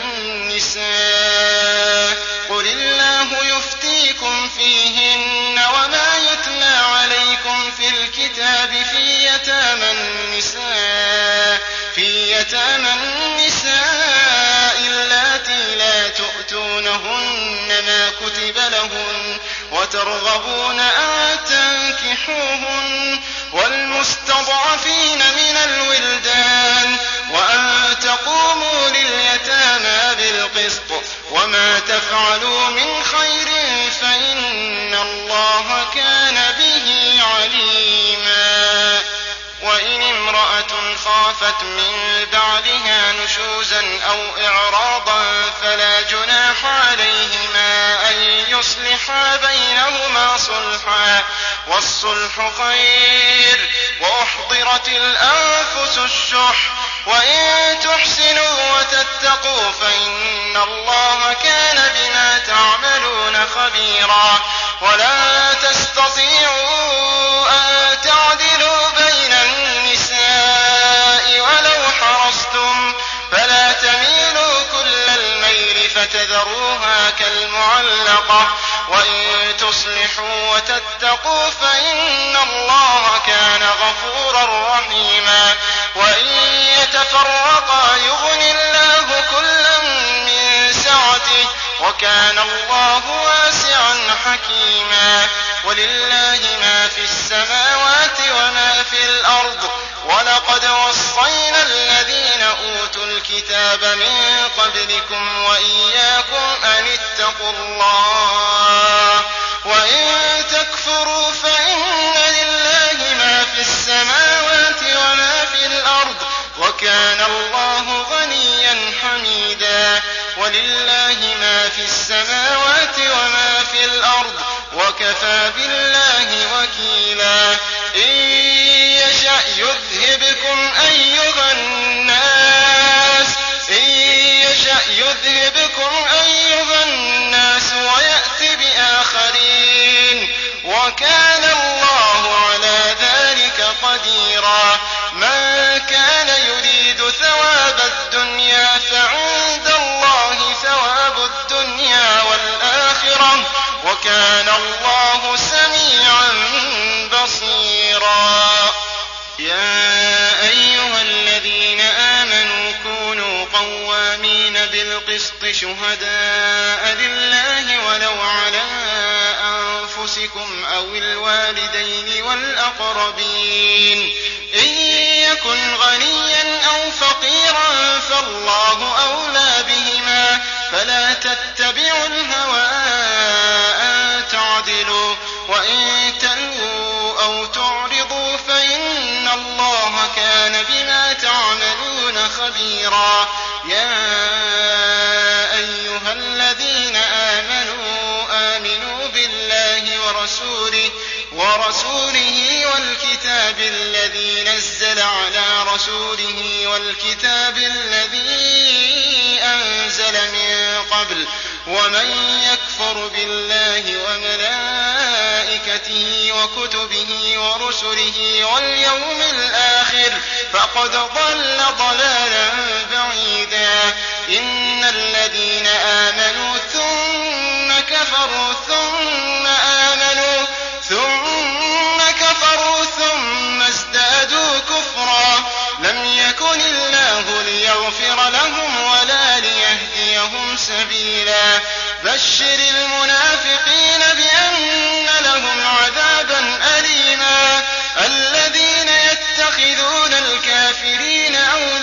النساء قل الله يفتيكم فيهن وما يتلى عليكم في الكتاب في يتامى النساء في يتامى النساء اللاتي لا تؤتونهن ما كتب لهن وترغبون أن تنكحوهن والمستضعفين من الولدان وأن تقوموا لليتامى بالقسط وما تفعلوا من خير فإن الله كان به عليما وإن امرأة خافت من بعدها نشوزا أو إعراضا فلا جناح عليهما أن يصلحا بينهما صلحا والصلح خير وأحضرت الأنفس الشح وإن تحسنوا وتتقوا فإن الله كان بما تعملون خبيرا ولا تستطيعوا أن تعدلوا بين النساء ولو حرصتم فلا تميلوا كل الميل فتذروها كالمعلقة وإن تصلحوا وتتقوا فإن الله كان غفورا رحيما وإن يتفرقا يغن الله كلا من سعته وكان الله واسعا حكيما ولله ما في السماوات وما في الأرض ولقد وصينا الذين أوتوا الكتاب من قبلكم وإياكم أن اتقوا الله وإن تكفروا فإن لله ما في السماوات وما في الأرض وكان الله غنيا حميدا ولله ما في السماوات وما في الأرض وكفى بالله وكيلا إن يشأ يذهبكم أيها الناس إن يشأ يذهبكم أيها الناس ويأتي بآخرين وكان الله سميعا بصيرا. يا أيها الذين آمنوا كونوا قوامين بالقسط شهداء لله ولو على أنفسكم أو الوالدين والأقربين إن يكن غنيا أو فقيرا فالله أولى بهما فلا تتبعوا الهوى أن تعدلوا وإن تلووا أو تعرضوا فإن الله كان بما تعملون خبيرا. يا أيها الذين آمنوا آمنوا بالله ورسوله ورسوله والكتاب الذي نزل على رسوله والكتاب الذي أنزل من قبل ومن يكفر بالله وملائكته وكتبه ورسله واليوم الآخر فقد ضل ضلالا بعيدا. إن الذين آمنوا ثم كفروا ثم آمنوا ثم كفروا ثم ازدادوا كفرا لم يكن الله ليغفر لهم ولا ليهديهم سبيلا. بشر المنافقين بأن لهم عذابا أليما. الذين يتخذون الكافرين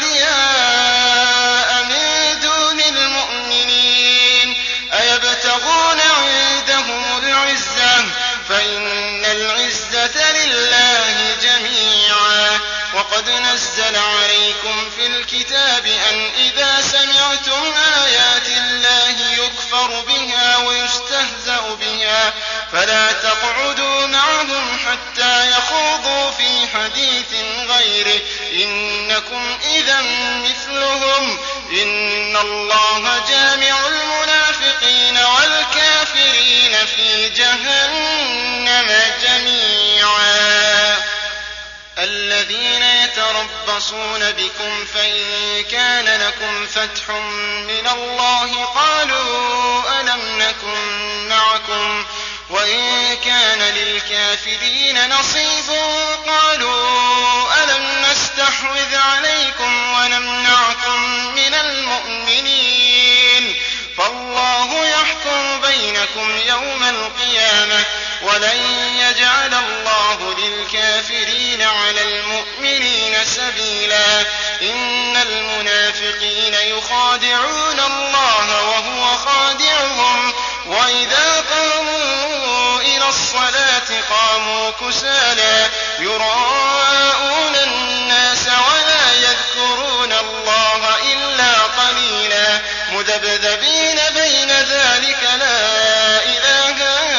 أولياء من دون المؤمنين أيبتغون عندهم العزة فإن العزة لله جميعا. وقد نزل عليكم في الكتاب أن إذا سمعتم آيات الله يكفر بها ويستهزأ بها فلا تقعدوا معهم حتى يخوضوا في حديث غيره إنكم إذا مثلهم. إن الله جامع المنافقين والكافرين في جهنم جميعا. الذين يتربصون بكم فإن كان لكم فتح من الله قالوا ألم نكن معكم وإن كان للكافرين نصيب قالوا ألم نستحوذ عليكم ونمنعكم من المؤمنين فالله يحكم بينكم يوم القيامة ولن يجعل الله للكافرين على المؤمنين سبيلا. إن المنافقين يخادعون الله وهو خادعهم وإذا قاموا إلى الصلاة قاموا كسالى يراءون الناس ولا يذكرون الله إلا قليلا مذبذبين بين ذلك لا إله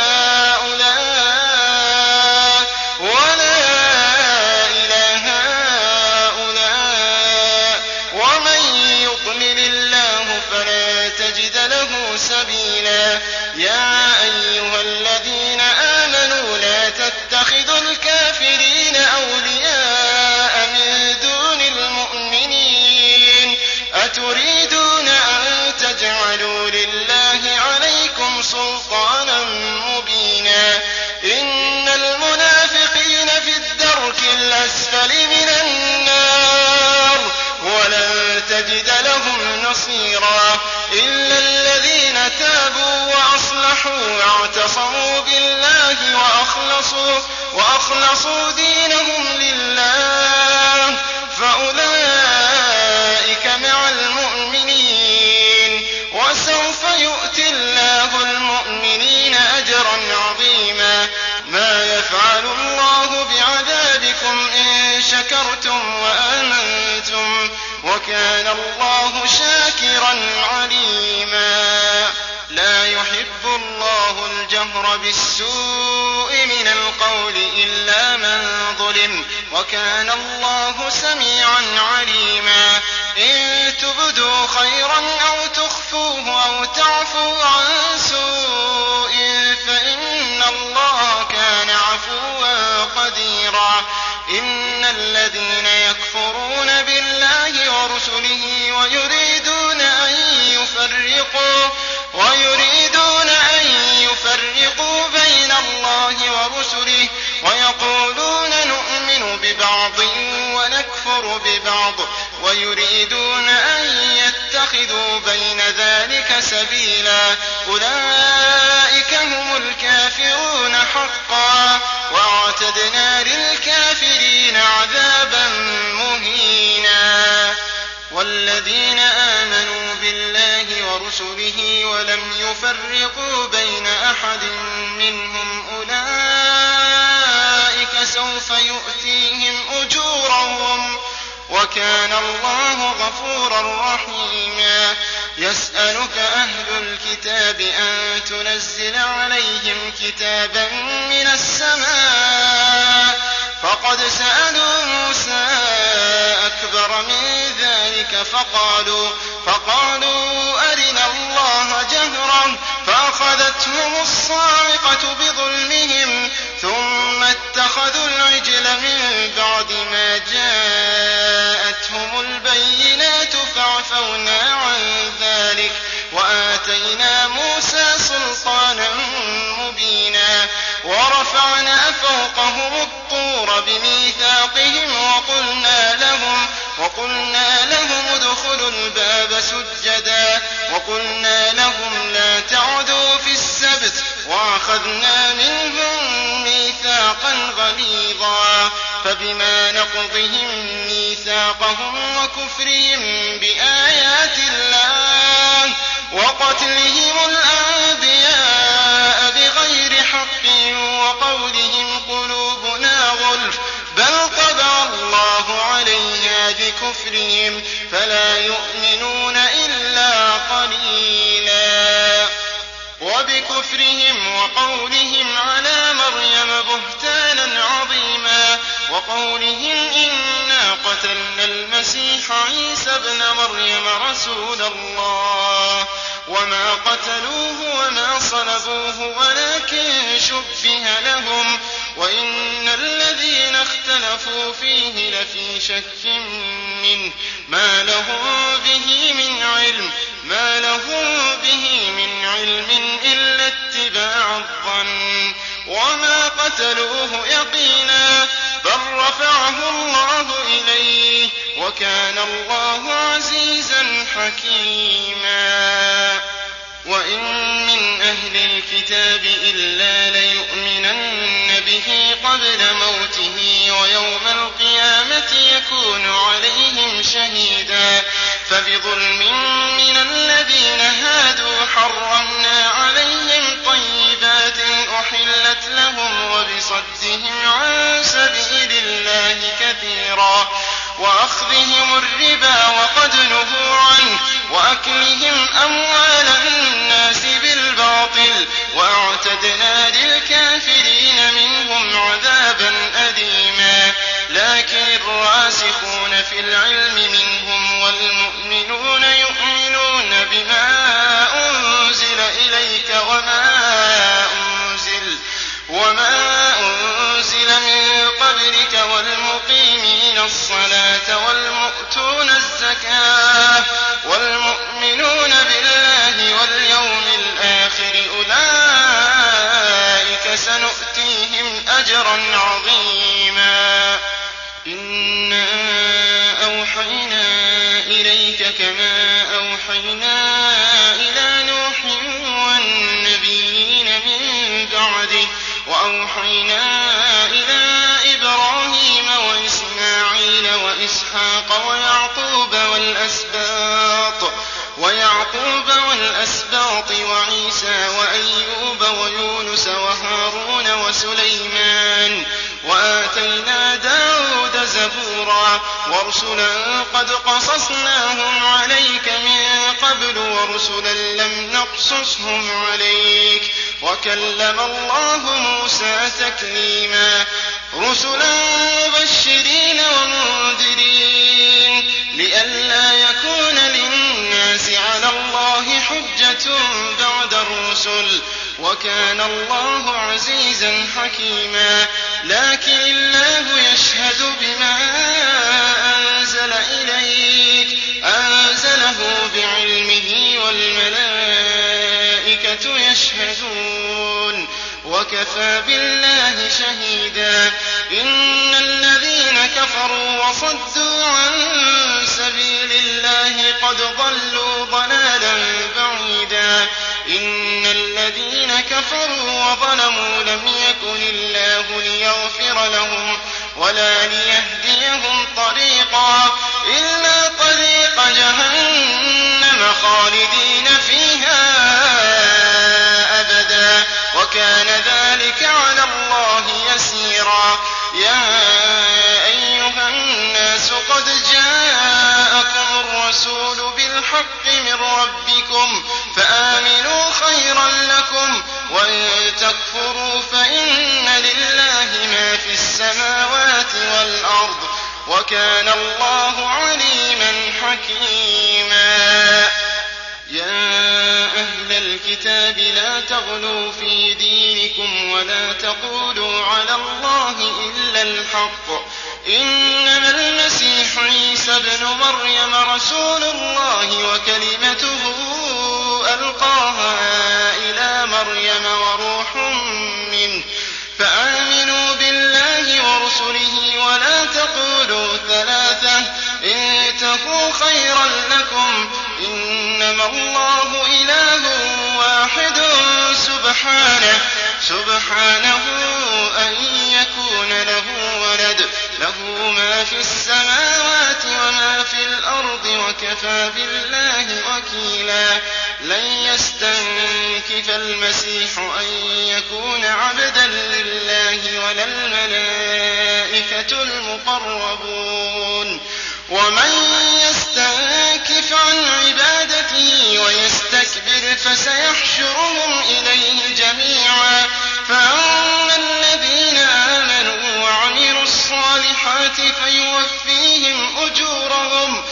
هؤلاء ولا إله هؤلاء ومن يضلل الله فلا تجد له سبيلا. يا أيها الذين آمنوا لا تتخذوا الكافرين أولياء من دون المؤمنين أتريدون أن تجعلوا لله عليكم سلطانا مبينا. إن المنافقين في الدرك الأسفل من النار ولن تجد لهم نصيرا إلا الذين تابوا وأصلحوا واعتصموا بالله وأخلصوا, وأخلصوا دينهم لله فأولئك مع المؤمنين وسوف يؤتي الله المؤمنين أجرا عظيما. ما يفعل الله بعذابكم إن شكرتم وآمنتم وكان الله شاكرا عليما. لا يحب الله الجهر بالسوء من القول إلا من ظلم وكان الله سميعا عليما. إن تبدوا خيرا أو تخفوه أو تعفوا عن سوء فإن الله كان عفوا قديرا. إن الذين يكفرون بالله ورسله ويريدون أن يفرقوا ويريدون أن يفرقوا بين الله ورسله ويقولون نؤمن ببعض ونكفر ببعض ويريدون أن يتخذوا بين ذلك سبيلا أولئك هم الكافرون حقا وأعتدنا للكافرين عذابا مهينا. والذين آمنوا بالله ورسله ولم يفرقوا بين أحد منهم أولئك سوف يؤتيهم أجورهم وكان الله غفورا رحيما. يسألك أهل الكتاب أن تنزل عليهم كتابا من السماء فقد سألوا موسى أكبر من ذلك فقالوا, فقالوا أرنا الله جهرا فأخذتهم الصاعقة بظلمهم ثم اتخذوا العجل من بعد ما جاءتهم البينات فعفونا عن ذلك وآتينا موسى سلطانا مبينا. ورفعنا فوقهم الطور بميثاقهم وقلنا لهم, وقلنا لهم ادخلوا الباب سجدا وقلنا لهم لا تعدوا في السبت وأخذنا منهم ميثاقا غليظا. فبما نقضهم ميثاقهم وكفرهم بآيات الله وقتلهم الأنبياء بغير حق وقولهم قلوبنا غلف بل طبع الله عليها بكفرهم فلا يؤمنون إلا قليلا. وبكفرهم وقولهم على مريم بهتانا عظيما وقولهم إنا قتلنا المسيح عيسى ابن مريم رسول الله وما قتلوه وما صلبوه ولكن شبه لهم وإن الذين اختلفوا فيه لفي شك منه ما لهم به من علم ما لهم به من علم إلا اتباع الظن وما قتلوه يقينا بل رفعه الله إليه وكان الله عزيزا حكيما. وإن من أهل الكتاب إلا ليؤمنن به قبل موته ويوم القيامة يكون عليهم شهيدا. فبظلم من الذين هادوا حرمنا عليهم طيبات أحلت لهم وبصدهم عن سبيل الله كثيرا وأخذهم الربا وقد نهوا عنه وأكلهم أموال الناس بالباطل وأعتدنا للكافرين منهم عذابا أليما. لكن الراسخون في العلم منهم والمؤمنون يؤمنون بما أنزل إليك وما أنزل, وما أنزل من قبلك والمقيمين الصلاة والمؤتون الزكاة والمؤمنون بالله واليوم الآخر أولئك سنؤتيهم أجرا عظيما. إنا أوحينا إليك كما أوحينا إلى نوح والنبيين من بعده وأوحينا إلى إبراهيم وإسماعيل وإسحاق ويعقوب والأسباط ويعقوب والأسباط وعيسى وأيوب ويونس وهارون وسليمان وآتينا داود زبورا ورسلا قد قصصناهم عليك من قبل ورسلا لم نقصصهم عليك وكلم الله موسى تكليما. رسلا مبشرين ومنذرين لئلا يكون للناس على الله حجة بعد الرسل وكان الله عزيزا حكيما. لكن الله يشهد بما أنزل إليك أنزله بعلمه والملائكة يشهدون وكفى بالله شهيدا. إن الذين كفروا وصدوا عن سبيل الله قد ضلوا ضلالا بعيدا. إن الذين كفروا وظلموا لم يكن الله ليغفر لهم ولا ليهديهم طريقا إلا طريق جهنم خالدين فيها أبدا وكان ذلك على الله يسيرا. يا أيها الناس قد جاءكم الرسول بالحق من ربكم فآمنوا خيرا لكم وإن تكفروا فإن لله ما في السماوات والأرض وكان الله عليما حكيما. يا أهل الكتاب لا تغلوا في دينكم ولا تقولوا على الله إلا الحق. إنما المسيح عيسى ابن مريم رسول الله وكلمته ألقاها إلى مريم وروح منه فآمنوا بالله ورسله ولا تقولوا ثلاثة انتهوا خيرا لكم إنما الله إله واحد سبحانه سبحانه أن يكون له ولد له ما في السماوات وما في الأرض وكفى بالله وكيلا. لن يستنكف المسيح أن يكون عبدا لله ولا الملائكة المقربون ومن يستنكف عن عبادته ويستكبر فسيحشرهم إليه جميعا. فأما الذين آمنوا وعملوا الصالحات فيوفيهم أجورهم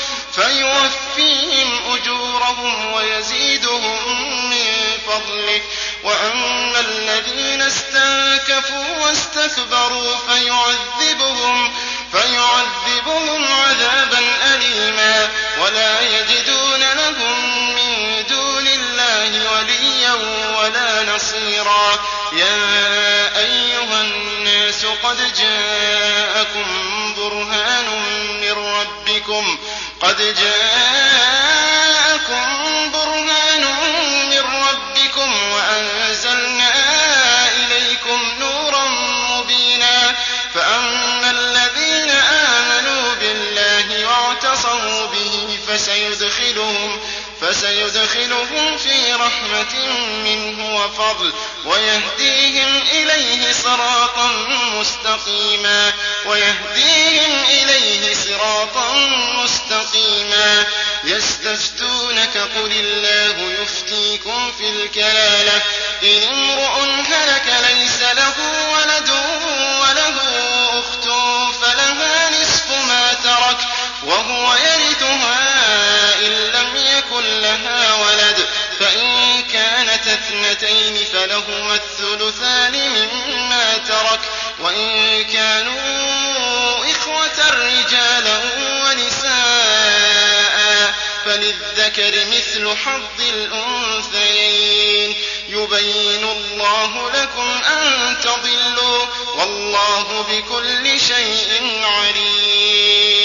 فيوفيهم أجورهم ويزيدهم من فضله. وأما الذين استنكفوا واستكبروا فيعذبهم فيعذبهم عذابا أليما ولا يجدون لهم من دون الله وليا ولا نصيرا. يا أيها الناس قد جاءكم برهان من ربكم قد جاءكم برهان من ربكم وأنزلنا إليكم نورا مبينا. فأما الذين آمنوا بالله واعتصموا به فسيدخلهم فسيدخلهم في رحمة منه وفضل ويهديهم إليه صراطا مستقيما ويهديهم إليه صراطا مستقيما. يستفتونك قل الله يفتيكم في الكلالة إن امرؤ هلك ليس له ولد وله أخت فلها نصف ما ترك وهو يرثها إن لم يكن لها ولد فإن كانت اثنتين فلهما الثلثان مما ترك وإن كانوا إخوة رجالا ونساء فللذكر مثل حظ الأنثيين. يبين الله لكم أن تضلوا والله بكل شيء عليم.